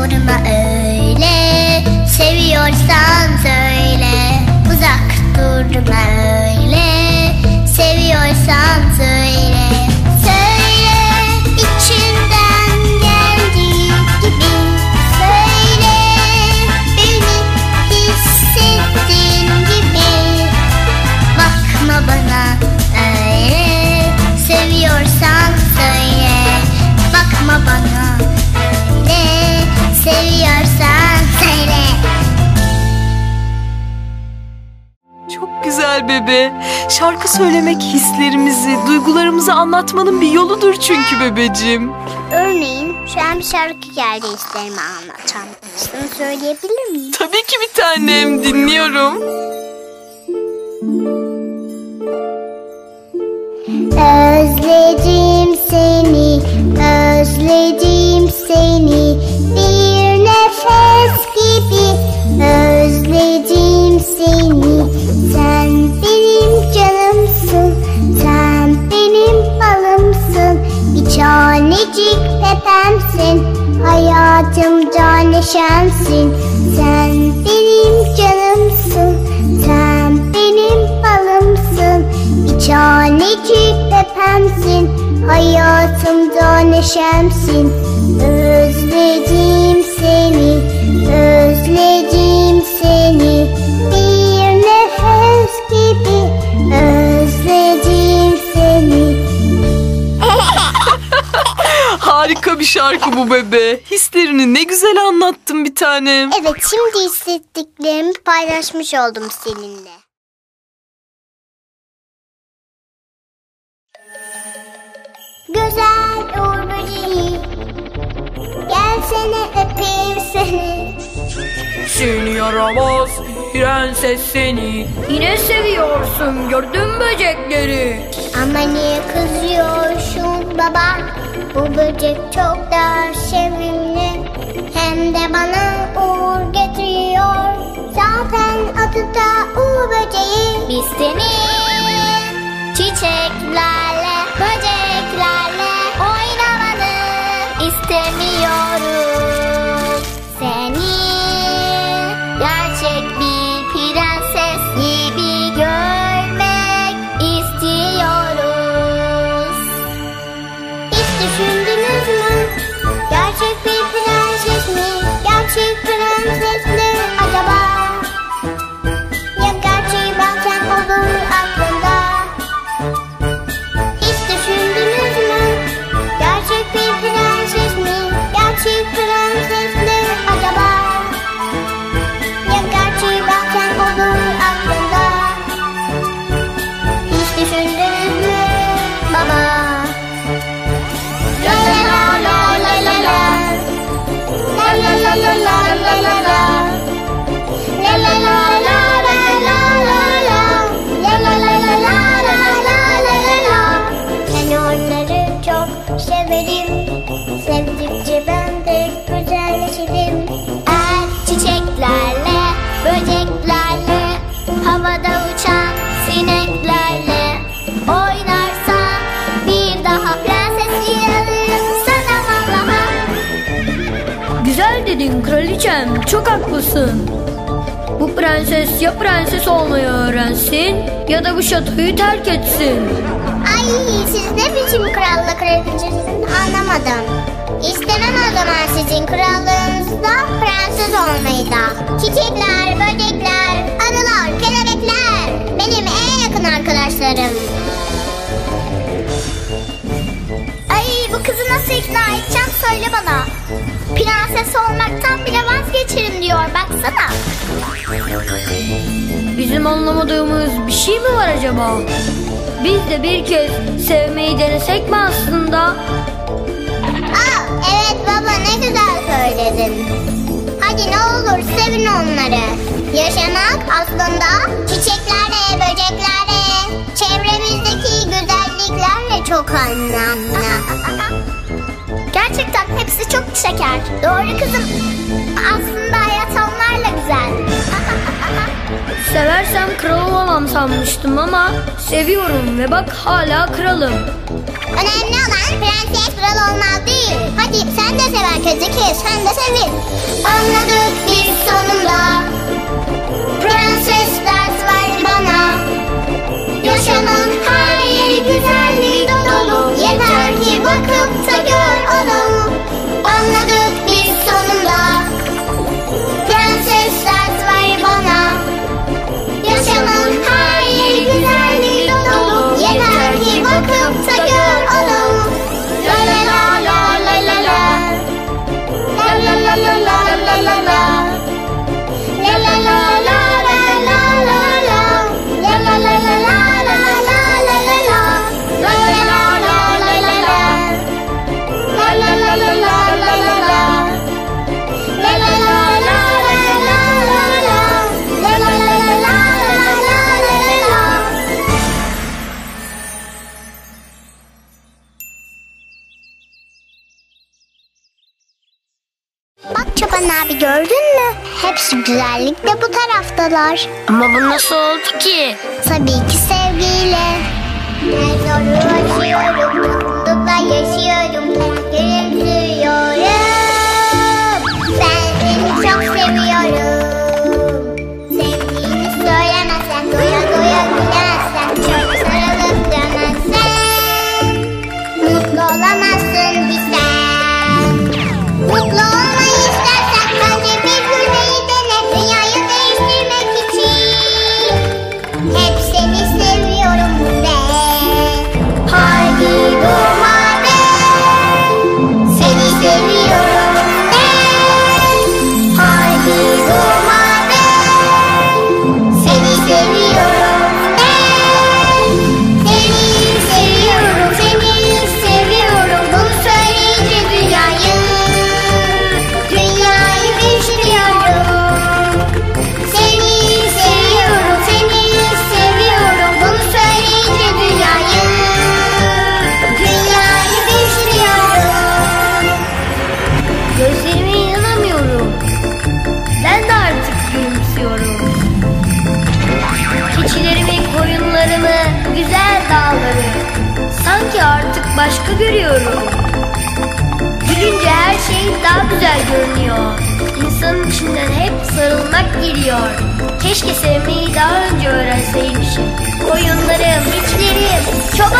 durma öyle, seviyorsan söyle. Uzak durma öyle, seviyorsan söyle. Söyle içinden geldiği gibi, söyle beni hissettiğin gibi. Bakma bana öyle, seviyorsan söyle. Bakma bana öyle, seviyorsan söyle. Çok güzel bebe. Şarkı söylemek hislerimizi, duygularımızı anlatmanın bir yoludur çünkü bebeciğim. Örneğin şu an bir şarkı geldi, hislerimi anlatan. Şunu söyleyebilir miyim? Tabii ki bir tanem, dinliyorum. Özledim seni, özledim seni, bir nefes gibi. Özledim seni, sen benim canımsın, sen benim balımsın. Bir tanecik pepemsin, hayatımda neşemsin. Sen benim canımsın, sen benim balımsın. Bir tanecik pepemsin, hayatımda neşemsin. Özledim seni, özledim seni, bir nefes gibi. Özledim seni. Harika bir şarkı bu bebe. Hislerini ne güzel anlattın bir tanem. Evet, şimdi hissettiklerimi paylaşmış oldum seninle. Güzel uğur böceği, gelsene öpeyim seni. Seni yaramaz prenses seni. Yine seviyorsun, gördüm böcekleri. Ama niye kızıyorsun baba? Bu böcek çok da sevimli, hem de bana uğur getiriyor. Zaten adı da uğur böceği. Biz seni çiçeklerle, böceklerle oynamanı istemiyoruz. Seni gerçek bir prenses gibi görmek istiyoruz. Hiç düşündünüz mü? Gerçek bir prenses mi? Gerçek prenses mi acaba? Ya gerçeği bazen olur aklında. Hiç düşündünüz mü? Gerçek bir prenses mi? Gerçek prenses mi acaba? Ya gerçeği bazen olur aklında. Hiç düşündünüz mü baba? La la la la la la la. La la la la la la la la. La la la la la la la la. La la la la la la la la la. Ben onları çok severim, sevdikçe ben de güzelleşirim. Eğer çiçeklerle, böceklerle, havada uçan sineklerle oynarsan bir daha prenses yararım sana vallaha. Güzel dedin kraliçem, çok haklısın. Bu prenses ya prenses olmayı öğrensin ya da bu şatoyu terk etsin. Ay, siz ne biçim krallık kraliçesiniz anlamadım. İstemem o zaman sizin krallığınızda prenses olmayı da. Çiçekler, böcekler, arılar, kelebekler benim en yakın arkadaşlarım. Ay, bu kızı nasıl ikna edeceğim söyle bana. Prenses olmaktan bile vazgeçerim diyor, baksana. Bizim anlamadığımız bir şey mi var acaba? Biz de bir kez sevmeyi denesek mi aslında? Aa, evet baba, ne güzel söyledin. Hadi ne olur sevin onları. Yaşamak aslında çiçeklerle, böceklerle, çevremizdeki güzelliklerle çok anlamlı. Gerçekten hepsi çok şeker. Doğru kızım. Aslında hayat onlarla güzel. Seversem kral olamam sanmıştım ama Seviyorum ve bak hala kralım. Önemli olan prenses kral olmak değil. Hadi sen de sever Keziki, sen de sevin. Anladık biz sonunda. Prenses ders ver bana. Yaşamın her yeri güzellik dolu. Yeter ki bakıp da gör onu. Anladık biz sonunda. Prenses ders ver bana. Yaşamın her yeri güzellik dolu. Yeter ki bakıp da gör onu. La la la la la la la. La la la la la la la la. La la la la la la la la. La la la la la la la la la la. La la la la la la la. La la la la la la la la. La la la la la la la la. La la la la la la la la. Bak Çoban abi, gördün mü? Hepsi güzellikle bu taraftalar. Ama bu nasıl oldu ki? Tabii ki sevgiyle. Ben zoru aşıyorum, mutlulukla yaşıyorum, gülümsüyorum. Ben seni çok seviyorum. Sevdiğini söylemezsen, doya doya gülersen, çok sarılıp dönersen, mutlu olamazsın bir sen. Mutlu olmayı istersen önce bir gülmeyi dene, dünyayı değiştirmek için. Hep seni seviyorum de. Haydi durma de. Seni seviyorum de. Haydi durma de. Seni seviyorum de. Seni seviyorum, seni seviyorum. Bunu söyleyince dünyayı değiştiriyorum. Seni seviyorum, seni seviyorum. Bunu söyleyince dünyayı değiştiriyorum. Gözlerime inanamıyorum. Ben de artık gülümsüyorum. Keçilerimi, koyunlarımı, güzel dağları. Sanki artık başka görüyorum. Gülünce her şey daha güzel görünüyor. İnsanın içinden hep sarılmak geliyor. Keşke sevmeyi daha önce öğrenseymişim. Koyunlarım, keçilerim, çoban